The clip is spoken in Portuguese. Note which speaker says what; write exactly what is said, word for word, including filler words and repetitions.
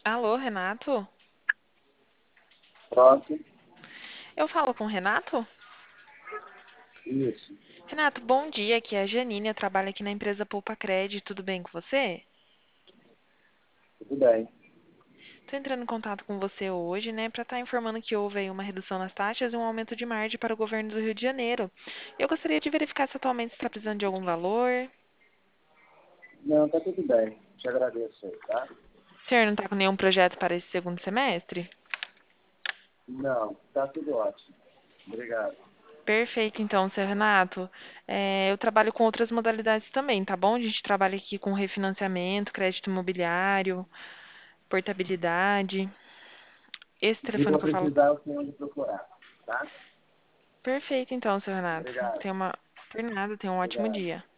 Speaker 1: Alô, Renato?
Speaker 2: Pronto,
Speaker 1: Eu falo com o Renato?
Speaker 2: isso,
Speaker 1: Renato, bom dia. Aqui é a Janine. Eu trabalho aqui na empresa Poupa Cred. Tudo bem com você?
Speaker 2: tudo bem.
Speaker 1: Estou entrando em contato com você hoje, né, para estar informando que houve aí uma redução nas taxas e um aumento de margem para o governo do Rio de Janeiro. Eu gostaria de verificar se atualmente está precisando de algum valor.
Speaker 2: Não, tá tudo bem. Te agradeço aí, tá?
Speaker 1: O senhor não está com nenhum projeto para esse segundo semestre?
Speaker 2: Não, tá tudo ótimo. Obrigado.
Speaker 1: Perfeito, então, seu Renato. É, eu trabalho com outras modalidades também, tá bom? A gente trabalha aqui com refinanciamento, crédito imobiliário, portabilidade. Esse
Speaker 2: Se
Speaker 1: telefone
Speaker 2: for
Speaker 1: que eu falo.
Speaker 2: precisar, eu sei onde procurar, tá?
Speaker 1: Perfeito, então, seu Renato.
Speaker 2: Obrigado.
Speaker 1: Tenha uma. Por nada, tenha um ótimo
Speaker 2: Obrigado.
Speaker 1: dia.